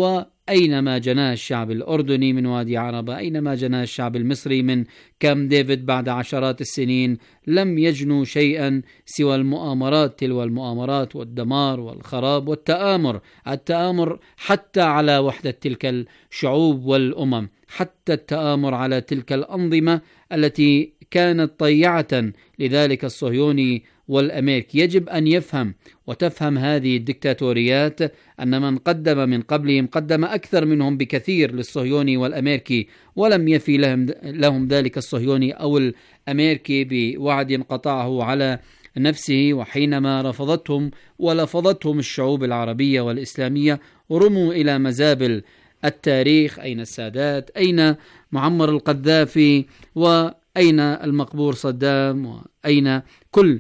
وأينما جناه الشعب الأردني من وادي عربة، أينما جناه الشعب المصري من كامب ديفيد بعد عشرات السنين، لم يجنوا شيئا سوى المؤامرات تلو المؤامرات والدمار والخراب والتآمر، التآمر حتى على وحدة تلك الشعوب والأمم، حتى التآمر على تلك الأنظمة التي كانت طيعة لذلك الصهيوني والأمريكي. يجب أن يفهم وتفهم هذه الدكتاتوريات أن من قدم من قبلهم قدم أكثر منهم بكثير للصهيوني والأمريكي، ولم يفي لهم ذلك الصهيوني أو الأمريكي بوعد قطعه على نفسه، وحينما رفضتهم ولفظتهم الشعوب العربية والإسلامية رموا إلى مزابل التاريخ. أين السادات؟ أين معمر القذافي؟ وأين المقبور صدام؟ وأين كل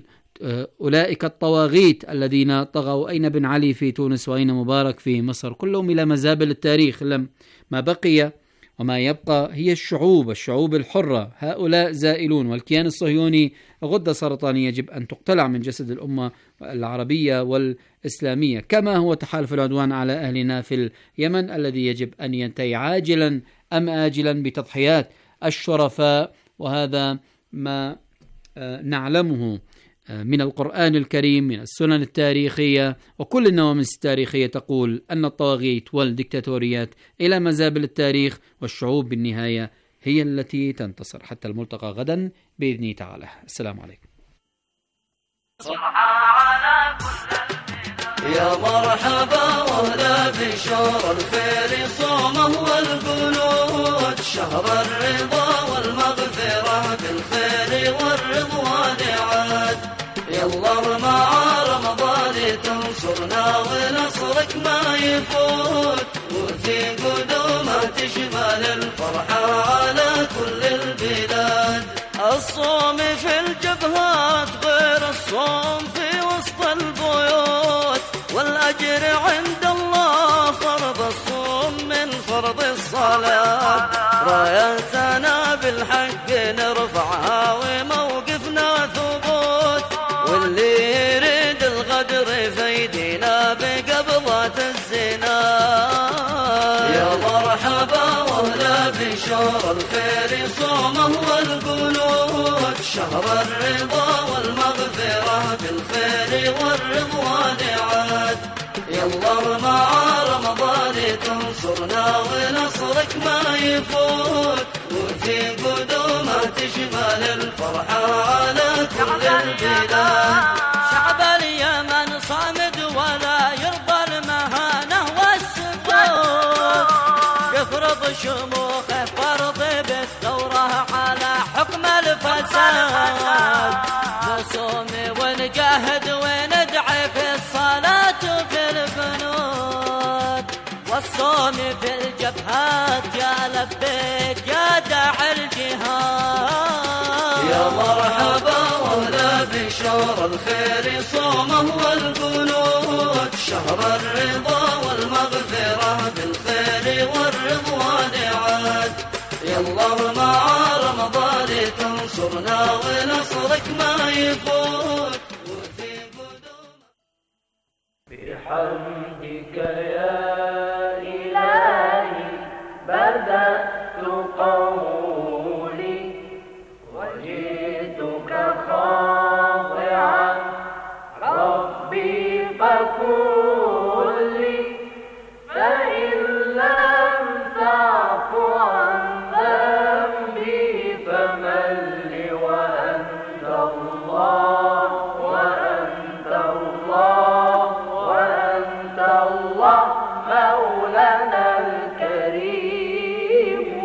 أولئك الطواغيت الذين طغوا؟ أين بن علي في تونس؟ وأين مبارك في مصر؟ كلهم إلى مزابل التاريخ. ما بقي وما يبقى هي الشعوب الحرة، هؤلاء زائلون، والكيان الصهيوني غدة سرطانية يجب أن تقتلع من جسد الأمة العربية والإسلامية، كما هو تحالف العدوان على أهلنا في اليمن الذي يجب أن ينتهي عاجلا أم آجلا بتضحيات الشرفاء. وهذا ما نعلمه من القرآن الكريم، من السنن التاريخية، وكل النواميس التاريخية تقول أن الطواغيت والديكتاتوريات إلى مزابل التاريخ، والشعوب بالنهاية هي التي تنتصر. حتى الملتقى غدا بإذنه تعالى. السلام عليكم. يا مرحبا وهلا بشهر الخير صومه والقنوت، شهر الرضا والمغفرة بالخير والرضوان عاد. يلا مع رمضان تنصرنا ونصرك ما يفوت، وفي قدومك الصوم في الجبهات غير الصوم في وسط البيوت، والأجر عند الله فرض الصوم من فرض الصلاة. رايتنا بالحق نرفعها وموقفنا ثبوت، واللي يريد الغدر فيدينا بقبضة الزنا. يا مرحبا وهلا بشهر الخير صومه والقنوت، شهر الرضا والمغفرة بالخير والرضوان عاد. يلا مع رمضان تنصرنا ونصرك ما يفوت، وفي قدومه تشمل الفرحة على كل البلاد. شعب اليمن صامد ولا يرضى المهانة والسكوت، يفرض شموخه فرض بالثورة على حكم الفساد. نصوم ونجاهد وندعي في الصلاة وفي البنود، والصوم في الجبهات يا لبيك يا داعي الجهاد. يا مرحبا وهلا بشهر الخير صومه والقنوت، شهر الرضا والمغفرة بالخير والرضوان عاد. يلا مع رمضان تنصرنا ونصرك ما يفوت، وفي بحمدك يا إلهي بدأت قولي، وجئتك خاضعا ربي فكن لي، فإن لم تعفو عن ذنبي فمن لي، وأنت الله وأنت الله وأنت الله مولانا الكريم.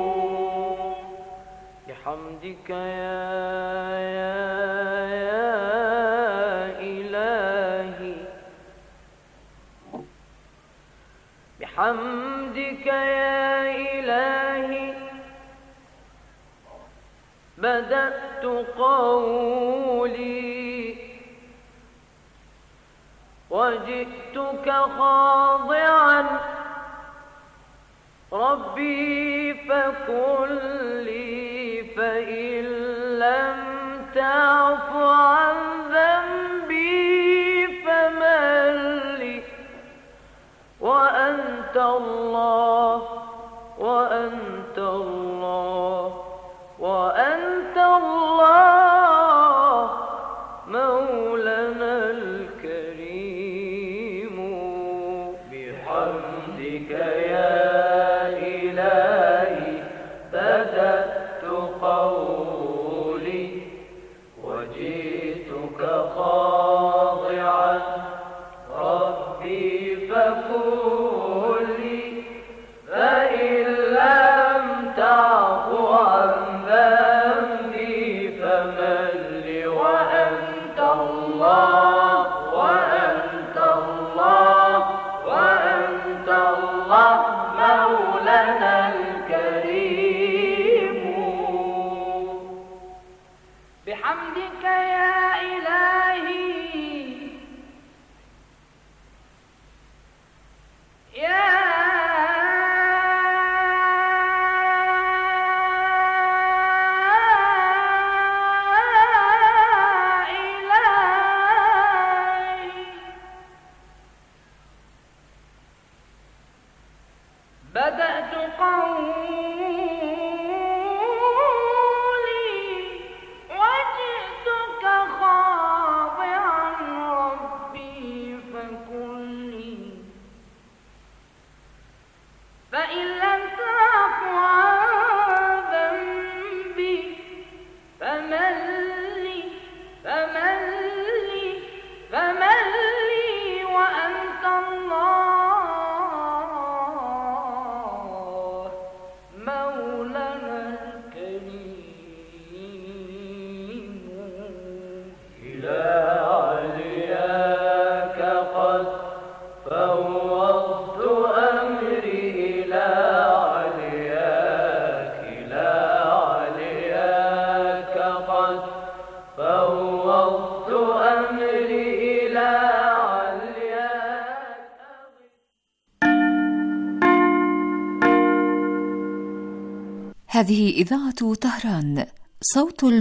بحمدك يا إلهي، بحمدك يا إلهي بدأت قولي، وجئتك خاضعا ربي فكن لي، فإن لم تعف عن ذنبي فمن لي، وأنت الله وأنت الله وأنت الله مولانا الكريم. بحمدك يا إلهي بدأت قولي، وجئتك خاضعا ربي فكن لي، فإن لم تعفو عن ذنبي فمن لي، وأنت الله وأنت الله وأنت الله مولانا الكريم. بحمدك يا إلهي يا بدأت قولي، وجئتك هذه إذاعة طهران، صوت